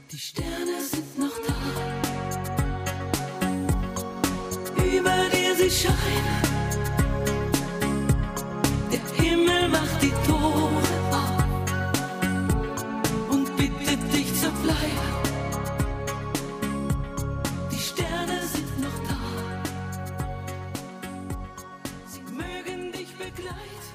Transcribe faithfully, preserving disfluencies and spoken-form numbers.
Die Sterne sind noch da, über dir sie scheinen. Der Himmel macht die Tore auf und bittet dich zu bleiben. Die Sterne sind noch da, sie mögen dich begleiten.